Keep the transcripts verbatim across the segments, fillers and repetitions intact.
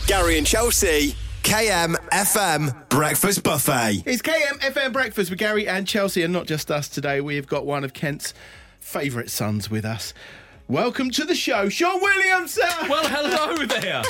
Gary and Chelsea, K M F M Breakfast Buffet. It's K M F M Breakfast with Gary and Chelsea, and not just us today. We've got one of Kent's favourite sons with us. Welcome to the show, Sean Williamson. Well, hello there.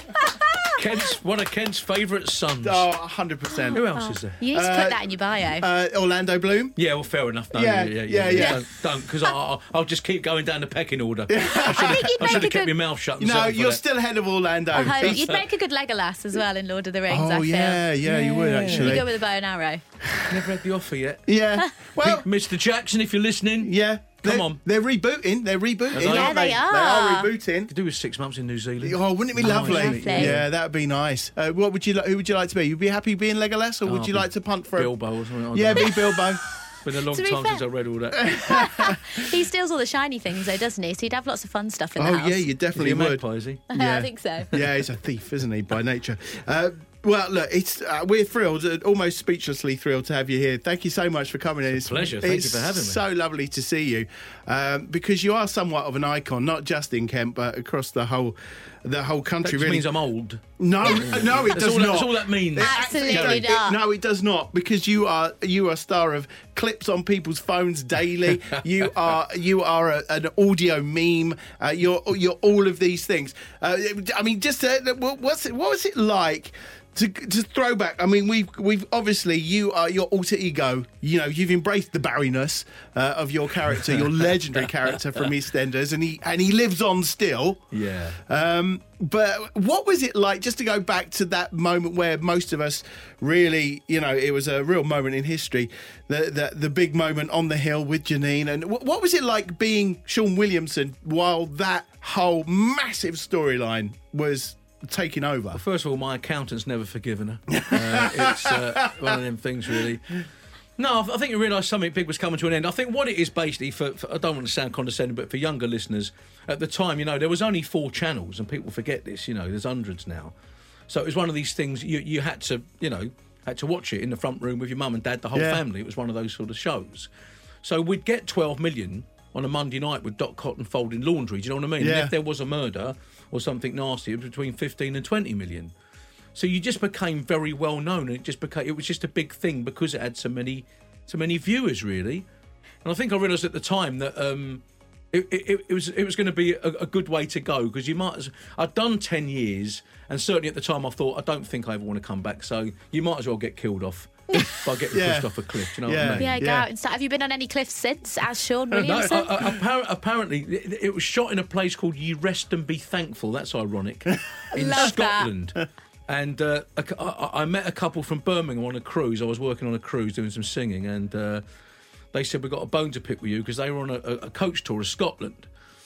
Kent's one of Kent's favourite sons. Oh, one hundred percent. Who else is there? You need to Uh, put that in your bio. Uh, Orlando Bloom. Yeah, well, fair enough. No, Yeah, yeah, yeah, yeah. yeah. Don't, don't, because I'll, I'll just keep going down the pecking order. I should I have, think you'd I make should a have kept good- my mouth shut. and No, settled for you're that. still ahead of Orlando. I hope. He's- You'd make a good Legolas as well in Lord of the Rings, oh, I feel. yeah, yeah, you would Yeah. actually. You go with a bow and arrow. Never had the offer yet. Yeah. Well, Mister Jackson, if you're listening, yeah. Come they're, on. They're rebooting. They're rebooting. they? Yeah, aren't they They are. are rebooting. to do with six months in New Zealand. Oh, wouldn't it be Oh, lovely? lovely. Yeah, that would be nice. Uh, what would you like? Who would you like to be? You'd be happy being Legolas, or would Oh, you be like to punt for? Bilbo or something. I Yeah, don't be Bilbo. know. It's been a long To be time fair- since I read all that. He steals all the shiny things, though, doesn't he? So he'd have lots of fun stuff in the Oh house. yeah, you Is definitely he a would. magpie, is he? I think so. Yeah, he's a thief, isn't he, by nature? Uh, well, look, it's uh, we're thrilled, uh, almost speechlessly thrilled to have you here. Thank you so much for coming in. It's a pleasure. Thank you it's for having me. So lovely to see you, um, because you are somewhat of an icon, not just in Kent, but across the whole the whole That country. just really, means I'm old. no, no, it That's does all, that, not. that's all that means. Absolutely Gary, it- not. no, it does not, because you are you are a star of clips on people's phones daily. you are you are a, an audio meme. Uh, you're you're all of these things. Uh, I mean, just uh, what- what's it, what was it like? To, to throw back, I mean, we've we've obviously you are your alter ego. You know, you've embraced the Barryness uh, of your character, your legendary character from EastEnders, and he and he lives on still. Yeah. Um, but what was it like, just to go back to that moment where most of us really, you know, it was a real moment in history, the the, the big moment on the hill with Janine, and w- what was it like being Sean Williamson while that whole massive storyline was taking over? First of all, my accountant's never forgiven her. Uh, it's uh, one of them things, really. No, I think you realise something big was coming to an end. I think what it is basically, for, for I don't want to sound condescending, but for younger listeners, at the time, you know, there was only four channels, and people forget this, you know, there's hundreds now. So it was one of these things, you, you had to, you know, had to watch it in the front room with your mum and dad, the whole Yeah. family. It was one of those sort of shows. So we'd get twelve million on a Monday night with Dot Cotton folding laundry, do you know what I mean? Yeah. And if there was a murder or something nasty, it was between fifteen and twenty million. So you just became very well known, and it just became it was just a big thing because it had so many so many viewers, really. And I think I realised at the time that um, it, it, it was it was going to be a, a good way to go, because you might as I'd done ten years, and certainly at the time I thought I don't think I ever want to come back. So you might as well get killed off by getting Yeah. pushed off a cliff. Do you know Yeah. what I mean? Yeah, go Yeah. out and start. Have you been on any cliffs since, as Sean No, Williamson? uh, uh, appar- apparently it, it was shot in a place called Ye Rest and Be Thankful. That's ironic. In Love Scotland. And uh, a cou- I, I met a couple from Birmingham on a cruise. I was working on a cruise doing some singing, and uh, they said, we've got a bone to pick with you, because they were on a, a coach tour of Scotland.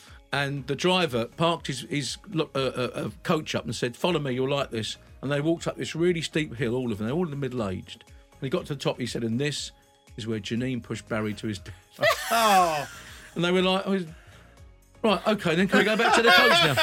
And the driver parked his, his uh, uh, coach up and said, follow me, you'll like this. And they walked up this really steep hill, all of them. They're all in the middle-aged. And he got to the top, he said, and this is where Janine pushed Barry to his death. Oh, And they were like, oh, right, OK, then can we go back to the coach now?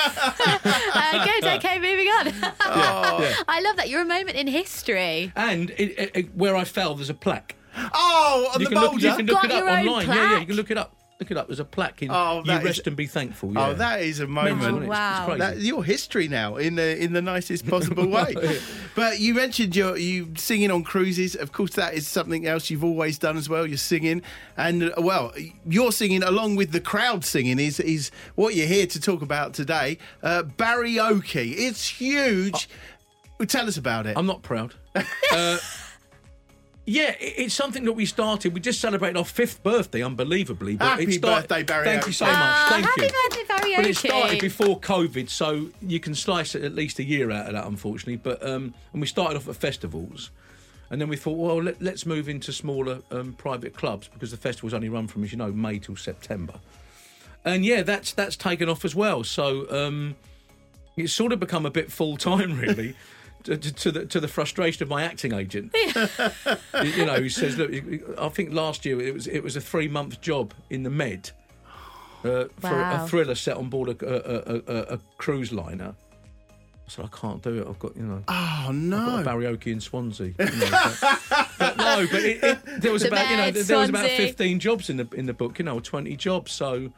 uh, good, okay, moving on. Yeah, yeah. I love that. You're a moment in history. And it, it, it, where I fell, there's a plaque. oh, on You the can, look, boulder. you can look Got it up your own online. Yeah, yeah, plaque? you can look it up. Look it up. There's a plaque in Oh, You that Rest is- and Be Thankful. Yeah. Oh, that is a Mental, moment. isn't it? It's- Wow. It's crazy. That, your history now in the in the nicest possible way. But you mentioned your you singing on cruises. Of course, that is something else you've always done as well. You're singing, and uh, well, you're singing along with the crowd singing is is what you're here to talk about today. Uh, Barryoke, it's huge. Well, tell us about it. I'm not proud. uh, yeah, it, it's something that we started. We just celebrated our fifth birthday, unbelievably. But Happy it started, birthday, Barry Thank Oakley. you so much. Ah, Thank happy you. birthday, Barry But it Oakley. started before COVID, so you can slice it at least a year out of that, unfortunately. But um, and we started off at festivals, and then we thought, well, let, let's move into smaller um, private clubs, because the festivals only run from, as you know, May till September. And yeah, that's that's taken off as well. So um, it's sort of become a bit full time, really. To, to, to the to the frustration of my acting agent, you, you know, he says, "Look, I think last year it was it was a three month job in the Med uh, for Wow. a thriller set on board a, a, a, a cruise liner." I said, "I can't do it. I've got you know, oh I've no! got a Barryoke in Swansea." You know, but, but no, but it, it, there was The about you know Med, there was about Swansea. fifteen jobs in the in the book, you know, or twenty jobs. So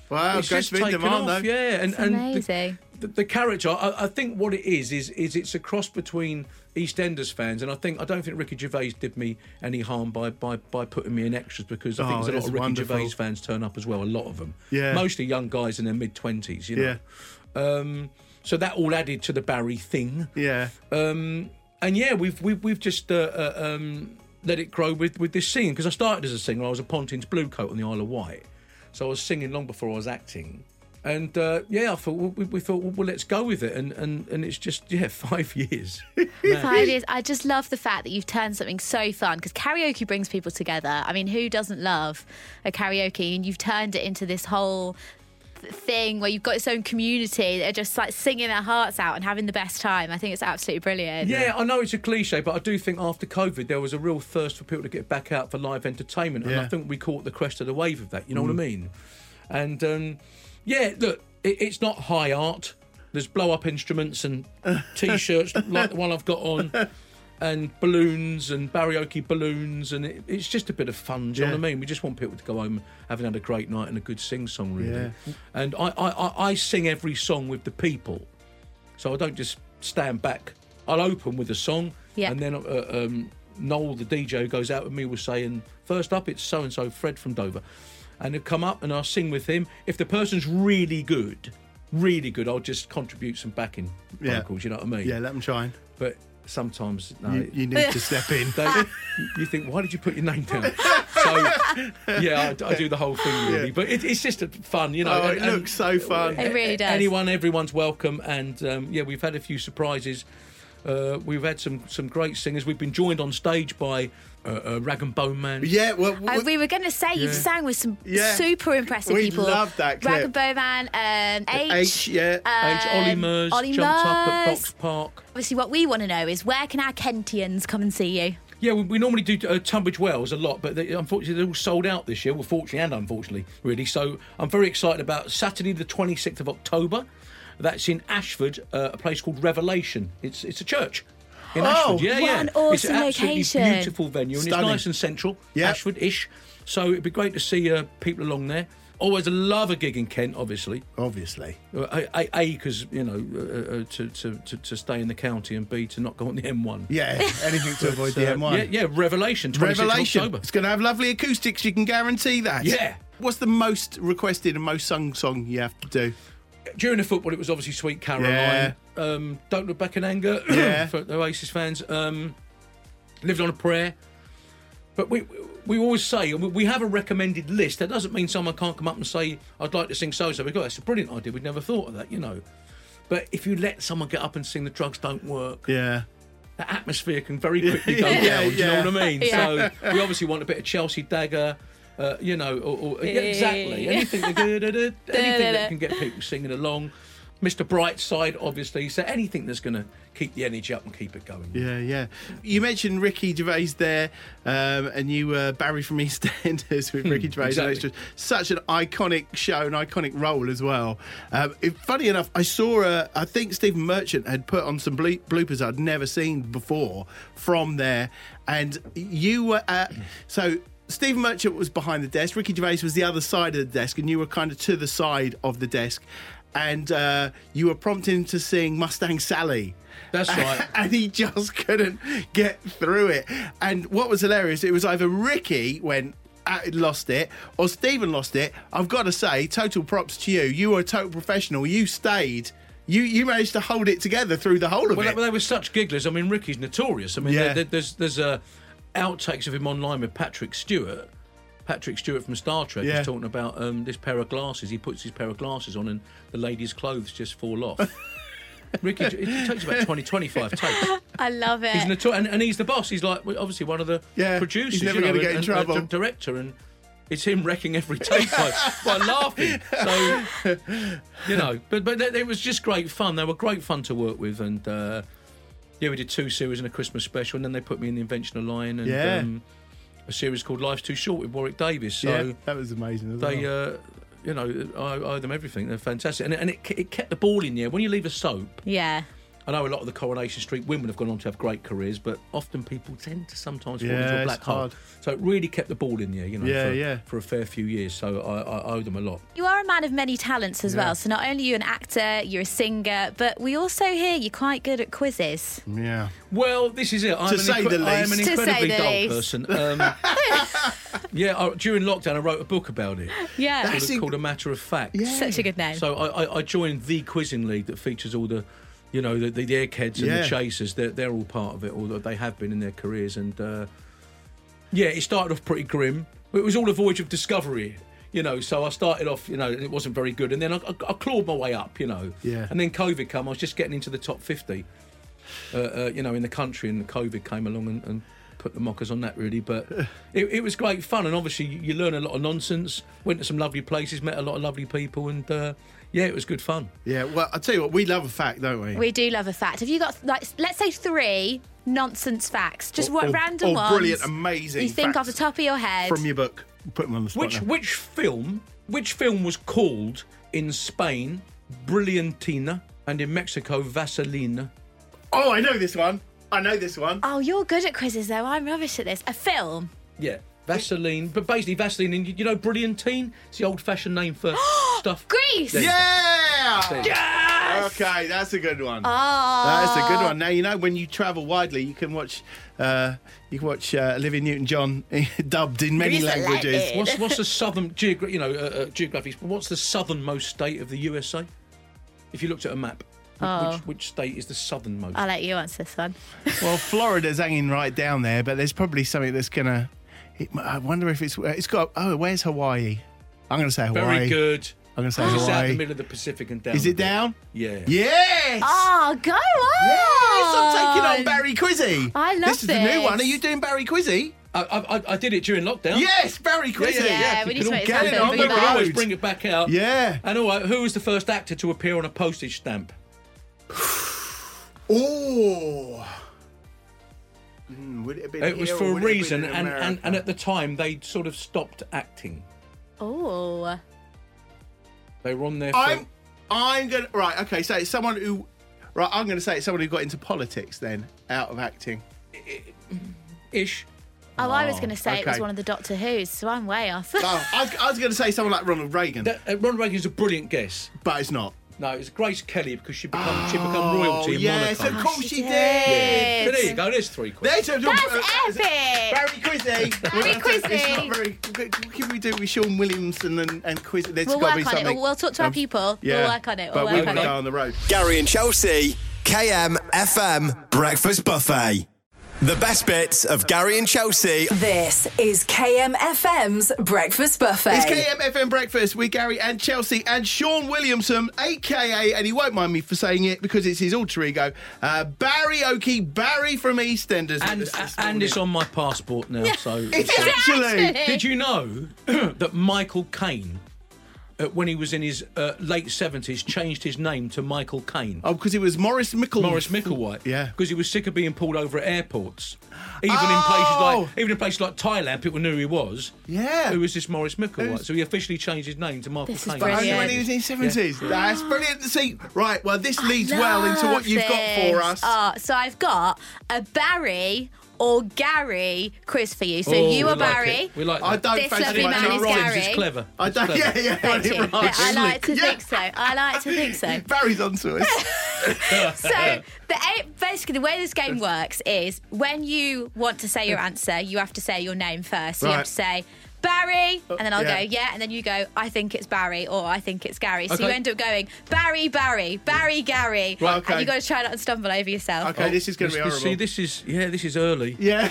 Wow, it's goes just to be in taken demand, off. though. Yeah, and, It's and the- amazing. The, the character, I, I think what it is, is is it's a cross between EastEnders fans, and I think I don't think Ricky Gervais did me any harm by by, by putting me in extras, because I think Oh, there's a lot that's of Ricky wonderful. Gervais fans turn up as well, a lot of them. Yeah. Mostly young guys in their mid twenties, you know. Yeah. Um, so that all added to the Barry thing. Yeah. Um, and yeah, we've we've we've just uh, uh, um, let it grow with with this singing, because I started as a singer. I was a Pontins Bluecoat on the Isle of Wight, so I was singing long before I was acting. And uh, yeah, I thought we, we thought well, well, let's go with it, and, and, and it's just yeah five years. Five years. I just love the fact that you've turned something so fun, because karaoke brings people together. I mean, who doesn't love a karaoke? And you've turned it into this whole th- thing where you've got its own community that are just like singing their hearts out and having the best time. I think it's absolutely brilliant. Yeah, I know it's a cliche, but I do think after COVID there was a real thirst for people to get back out for live entertainment, and Yeah. I think we caught the crest of the wave of that. You know what I mean? And um, yeah, look, it, it's not high art. There's blow-up instruments and T-shirts like the one I've got on, and balloons and karaoke balloons, and it, it's just a bit of fun. Do you know Yeah. what I mean? We just want people to go home having had a great night and a good sing-song, really. Yeah. And I, I, I, I sing every song with the people, so I don't just stand back. I'll open with a song, Yeah. and then uh, um, Noel, the D J who goes out with me, will say, and first up it's so-and-so Fred from Dover. And he'll come up and I'll sing with him. If the person's really good, really good, I'll just contribute some backing Yeah. vocals, you know what I mean? Yeah, let them shine. But sometimes, no. You, you need to step in. they, you think, why did you put your name down? So, yeah, I, I do the whole thing, really. Yeah. But it, it's just a fun, you know. Oh, and- it and- looks so fun. It really does. Anyone, everyone's welcome. And, um, yeah, we've had a few surprises. Uh, we've had some, some great singers. We've been joined on stage by uh, uh, Rag and Bone Man. Yeah, well, Uh, we, we were going to say Yeah. you've sang with some Yeah. super impressive We people. love that clip. Rag and Bowman, um, H. H, yeah. H. Ollie Murs Um, Ollie jumped up at Murs. Box Park. Obviously, what we want to know is where can our Kentians come and see you? Yeah, we, we normally do uh, Tunbridge Wells a lot, but they, unfortunately they're all sold out this year. Well, fortunately and unfortunately, really. So I'm very excited about Saturday, the twenty-sixth of October. That's in Ashford, uh, a place called Revelation. It's it's a church in Oh, Ashford. Yeah, what yeah. an It's awesome an absolutely location. beautiful venue, and Stunning. it's nice and central, Yeah. Ashford-ish. So it'd be great to see uh, people along there. Always love a gig in Kent, obviously. obviously. Uh, A, A, because you know, uh, uh, to, to to to stay in the county, and B, to not go on the M one. Yeah, anything to avoid the Uh, M one. Yeah, yeah. Revelation, twenty-sixth of Revelation. October. It's going to have lovely acoustics, you can guarantee that. Yeah. What's the most requested and most sung song you have to do? During the football, it was obviously Sweet Caroline. Yeah. Um, Don't Look Back in Anger Yeah. for the Oasis fans. Um, Lived on a Prayer. But we we always say, we we have a recommended list. That doesn't mean someone can't come up and say, I'd like to sing so-so. We go, that's a brilliant idea. We'd never thought of that, you know. But if you let someone get up and sing The Drugs Don't Work, Yeah. the atmosphere can very quickly go Yeah, down. Do you yeah. know what I mean? Yeah. So we obviously want a bit of Chelsea Dagger, uh, you know, or, or yeah, exactly anything that, anything that can get people singing along. Mister Brightside, obviously. So anything that's going to keep the energy up and keep it going. Yeah, yeah. You mentioned Ricky Gervais there, um, and you uh, Barry from EastEnders with Ricky Gervais. And it's exactly. just such an iconic show, an iconic role as well. Um, it, funny enough, I saw, uh, I think Stephen Merchant had put on some ble- bloopers I'd never seen before from there, and you were at, so. Stephen Merchant was behind the desk. Ricky Gervais was the other side of the desk, and you were kind of to the side of the desk. And uh, you were prompting him to sing Mustang Sally. That's right. And he just couldn't get through it. And what was hilarious, it was either Ricky went, uh, lost it, or Stephen lost it. I've got to say, total props to you. You were a total professional. You stayed. You you managed to hold it together through the whole of Well, it. they, they were such gigglers. I mean, Ricky's notorious. I mean, Yeah. there, there, there's there's uh, outtakes of him online with Patrick Stewart. Patrick Stewart from Star Trek Yeah. is talking about um, this pair of glasses. He puts his pair of glasses on, and the lady's clothes just fall off. Ricky, it takes about twenty, twenty-five takes. I love it. He's notor- and, and he's the boss. He's like obviously one of the Yeah, producers. he's never you know, gonna get in and, trouble. And, uh, director, and it's him wrecking every take by, by laughing. So you know, but but it was just great fun. They were great fun to work with, and uh, yeah, we did two series and a Christmas special, and then they put me in the Invention of Lion and Yeah. um, a series called Life's Too Short with Warwick Davis. So yeah, that was amazing as they. well. Uh, you know, I I owe them everything. They're fantastic, and, and it, it kept the ball in the air. When you leave a soap, yeah. I know a lot of the Coronation Street women have gone on to have great careers, but often people tend to sometimes fall Yeah, into a it's black hole. hard. So it really kept the ball in there, you know, Yeah, for, yeah. for a fair few years. So I, I owe them a lot. You are a man of many talents as Yeah. well. So not only are you an actor, you're a singer, but we also hear you're quite good at quizzes. Yeah. Well, this is it. I'm, To say an, the I am an least. To say incredibly the dull least. person. Um, yeah, I, during lockdown, I wrote a book about it. Yeah. Called, That's a, inc- called A Matter of Fact. Yeah. Such a good name. So I, I, I joined the quizzing league that features all the, you know, the, the eggheads and Yeah. the chasers. They're, they're all part of it, or they have been in their careers. And uh, yeah, it started off pretty grim. It was all a voyage of discovery, you know. So I started off, you know, and it wasn't very good. And then I, I, I clawed my way up, you know. Yeah. And then COVID came. I was just getting into the top fifty, uh, uh, you know, in the country. And COVID came along and, and put the mockers on that, really. But it, it was great fun. And obviously you, you learn a lot of nonsense. Went to some lovely places, met a lot of lovely people. And uh, yeah, it was good fun. Yeah, well, I'll tell you what, we love a fact, don't we? We do love a fact. Have you got, like, let's say three nonsense facts? Just Or- what or- random or ones. brilliant, amazing You think off facts the top of your head. From your book. Put them on the spot Which now. which film which film was called in Spain Brilliantina and in Mexico Vaselina? Oh, I know this one. I know this one. Oh, you're good at quizzes, though. I'm rubbish at this. A film. Yeah, Vaseline, but basically Vaseline. And you you know Brilliantine? It's the old-fashioned name for stuff. Grease. There you go. Yeah! Yes! Okay, that's a good one. Oh. That's a good one. Now, you know, when you travel widely, you can watch uh, you can watch uh, Olivia Newton-John dubbed in many Grease languages. lightning. What's what's the southern geogra- you know uh, uh, geography? What's the southernmost state of the U S A? If you looked at a map, wh- Oh. which, which state is the southernmost? I'll let you answer this one. Well, Florida's hanging right down there, but there's probably something that's gonna. It, I wonder if it's it's got. Oh, where's Hawaii? I'm going to say Hawaii. Very good. I'm going to say It's out in Hawaii. the middle of the Pacific and down. Is a it bit. down? Yeah. Yes. Oh, go on. Yes, I'm taking on Barry Quizzy. I love this. is the new this. one. Are you doing Barry Quizzy? I, I, I did it during lockdown. Yes, Barry Quizzy. Yeah, we you need to can make all this get it happen. on Bring the it We can back. always road. bring it back out. Yeah. And all right, who was the first actor to appear on a postage stamp? Oh. Mm, would it have been It was here or for a would it have been reason, in and, and, America? and at the time they'd sort of stopped acting. Oh. They were on their. I'm, I'm gonna right. Okay, so it's someone who, right. I'm gonna say it's someone who got into politics then, out of acting. ish. Oh, I was going to say it was okay. one of the Doctor Who's, so I'm way off. Oh, I, I was gonna say someone like Ronald Reagan, That, uh, Ronald Reagan's a brilliant guess. but it's not. No, it's Grace Kelly because she become she become royalty Oh, in yes, Monaco. of course she she did. did. So there you go. There's three questions. There's a, That's uh, epic. Barry Quizzy. Barry Quizzy. It's not very. What can we do with Sean Williamson and, and Quizzy? There's We'll got to work be on it. something. We'll, we'll talk to our Um, people. Yeah, We'll work on it. But We'll we work will on go it. on the road. Gary and Chelsea, K M F M Breakfast Buffet. The best bits of Gary and Chelsea. This is K M F M's Breakfast Buffet. It's K M F M Breakfast with Gary and Chelsea and Sean Williamson, a k a, and he won't mind me for saying it because it's his alter ego, uh, Barry Oakey, Barry from EastEnders. And This- this and morning. it's on my passport now. So It's it's, uh, actually. did you know that Michael Caine, uh, when he was in his uh, late seventies, changed his name to Michael Caine? Oh, because it was Morris Mickle. Morris Micklewhite, Yeah. because he was sick of being pulled over at airports, even in Oh! places like even in places like Thailand. People knew who he was. Yeah. Who was this Morris Micklewhite? Who's- So he officially changed his name to Michael This is Caine. But only Brilliant. when he was in his seventies. That's brilliant to see. Right, well, this leads well into what Love you've got for this. us. Oh, so I've got a Barry or Gary quiz for you. So Oh, you we are like Barry. it. We like that. I don't This fancy lovely my man name is rhymes. Rhymes Gary. is clever. I It's don't, clever. yeah, yeah, Thank it you. rhymes. I like to Yeah. think so. I like to think so. Barry's onto us. So the basically the way this game works is when you want to say your answer, you have to say your name first. So you Right. have to say Barry, and then I'll yeah. go yeah, and then you go I think it's Barry or I think it's Gary. So you Okay. end up going Barry, Barry, Barry, Gary, Right, okay. and you got to try not to stumble over yourself. Okay, this is going to be This- horrible. See, this is yeah, this is early. yeah.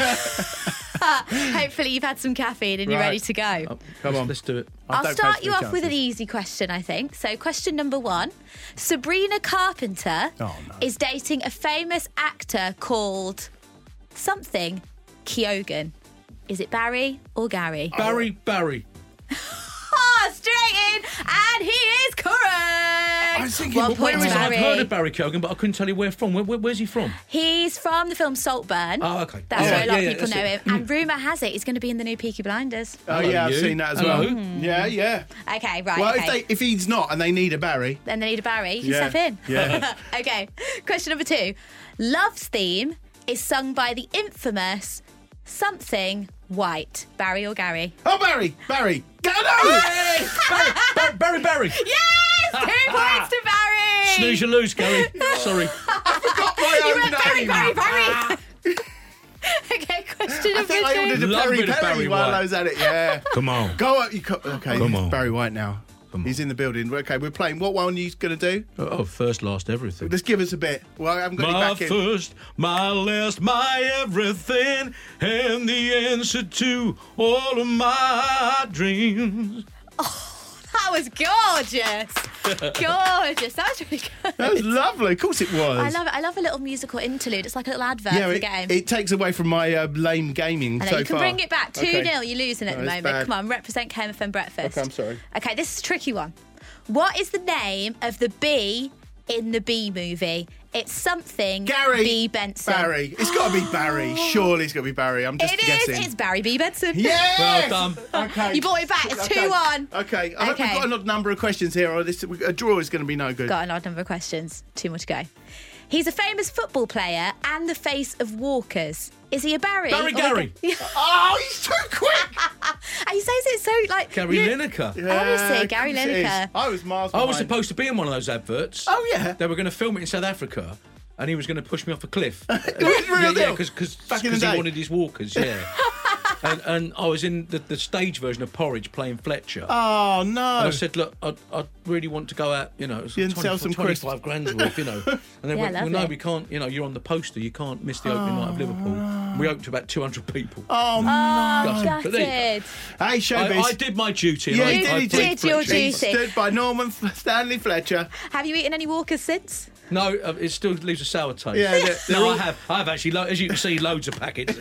Hopefully you've had some caffeine and you're Right. ready to go. Oh, Come let's, on. let's do it. I I'll don't start fancy you the off with an chances. easy question, I think. So, question number one Sabrina Carpenter Oh, no. is dating a famous actor called something Keoghan. Is it Barry or Gary? Barry, Barry. Ah, straight in, and he is correct. I was thinking, One well, where point is to it? I've Barry. heard of Barry Keoghan, but I couldn't tell you where from. Where, where, where's he from? He's from the film Saltburn. Oh, okay. That's Yeah. where a lot Yeah, of yeah, people know that's him. And rumour has it he's going to be in the new Peaky Blinders. Oh, Hello, yeah, I've you. seen that as Hello. well. Yeah, yeah. Okay, right. Well, okay. if they if he's not and they need a Barry, Then they need a Barry. You Yeah. step in. Yeah. Okay. Question number two. Love's theme is sung by the infamous something White. Barry or Gary? oh Barry, Barry, go no! Hey! Barry, Barry, Barry, Barry. Yes! Two points to Barry! Snooze, you lose, Gary. Sorry. Got my You own went Barry, name. Barry, Barry! Okay, question I number think I two. ordered a Love Barry a bit of Perry Barry while White. I was at it. Yeah. Come on. Go up. You co- okay? Come on. Barry White now. Come on. He's in the building. Okay, we're playing. What one are you going to do? Oh, first, last, everything. Just give us a bit. Well, I haven't got My any back in. first, my last, my everything, and the answer to all of my dreams. That was gorgeous. Gorgeous. That was really good. That was lovely. Of course it was. I love it. I love a little musical interlude. It's like a little advert Yeah, for the it, game. it takes away from my uh, lame gaming I know, so you can far. bring it back. two nil. Okay. You're losing at No, the it's moment. bad. Come on, represent K M F M Breakfast. Okay, I'm sorry. Okay, this is a tricky one. What is the name of the bee in the Bee movie? It's something Gary. B. Benson. Barry. It's got to be Barry. Surely it's got to be Barry. I'm just It is. guessing. It's Barry B. Benson. Yes! Well done. Okay. You brought it back. It's Okay. two one. Okay. I hope Okay. we've got an odd number of questions here, or this a draw is going to be no good. Got an odd number of questions. Two more to go. He's a famous football player and the face of Walkers. Is he a Barry? Barry or a Gary. Ga- Oh, he's too quick! And he says it so like Gary you- Lineker. Obviously, Gary of course it is. Lineker. I was miles I was behind. supposed to be in one of those adverts. Oh, yeah. They were going to film it in South Africa, and he was going to push me off a cliff. Was it real yeah, deal? because Back in the he day? wanted his walkers, yeah. and, and I was in the, the stage version of Porridge playing Fletcher. Oh, no. And I said, look, I, I really want to go out, you know, it's You didn't sell some twenty-five grand's worth, you know. And they Yeah, went, well, no, lovely. we can't, you know, you're on the poster, you can't miss the opening night of Liverpool. We opened to about two hundred people. Oh, no. Oh, Gutted. But there you gutted. Hey, showbiz. I, I did my duty. Yeah, and you I, I did, played you did your Fletcher. He duty. stood by Norman F- Stanley Fletcher. Have you eaten any Walkers since? No, uh, it still leaves a sour taste. Yeah, they're- they're no, all- I have. I have actually, lo- as you can see, loads of packets.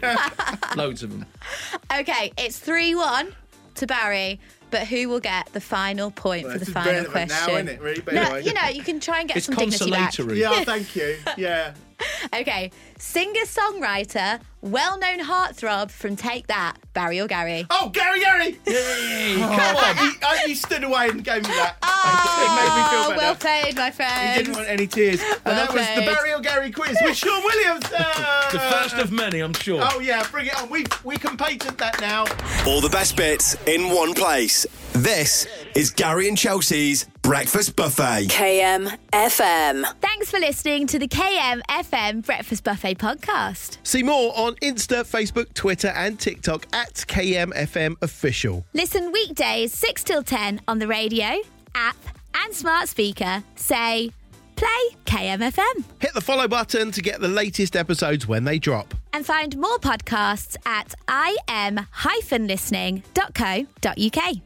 Loads of them. Okay, it's three one to Barry, but who will get the final point for This the is final relevant question? now, isn't it, really? But No, anyway. you know, you can try and get It's some dignity back. consolatory. Yeah, thank you. Yeah. Okay, singer-songwriter, well-known heartthrob from Take That, Barry or Gary? Oh, Gary, Gary! Hey, Oh, come on. he, I, he stood away and gave me that. Oh, it made me feel better. well played, my He friend. didn't want any tears. And Well that was the played. Barry or Gary quiz with Sean Williams. Uh, The first of many, I'm sure. Oh, yeah, bring it on. We, we can patent that now. All the best bits in one place. This is Gary and Chelsea's Breakfast Buffet. K M F M. Thanks for listening to the K M F M Breakfast Buffet podcast. See more on Insta, Facebook, Twitter, and TikTok at K M F M Official. Listen weekdays six till ten on the radio, app, and smart speaker. Say, play K M F M. Hit the follow button to get the latest episodes when they drop. And find more podcasts at im dash listening dot co dot uk.